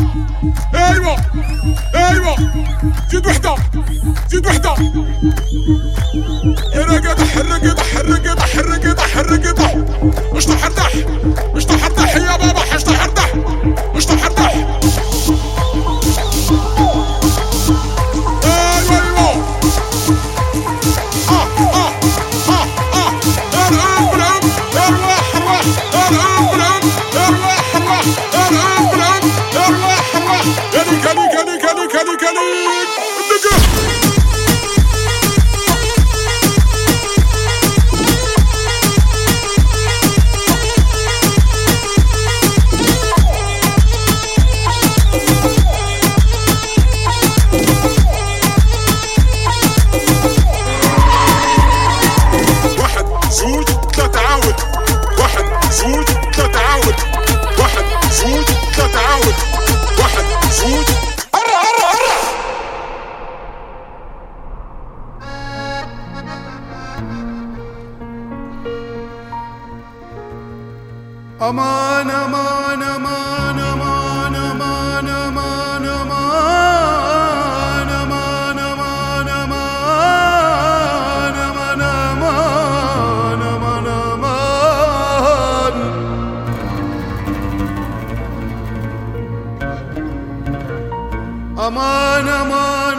ايوه ايوه زيد وحده زيد وحده. رقد حرقد حرقد حرقد حرقد. مش تحرتح مش تحرتح يا بابا مش تحرتح مش تحرتح. ايوه ايوه ارقم بالعم ارواح ارواح ارقم بالعم ارواح ارواح ارقم بالعم ارواح ارواح. كليك كليك كليك كليك كليك أمان أمان أمان أمان أمان أمان أمان أمان أمان أمان أمان أمان أمان أمان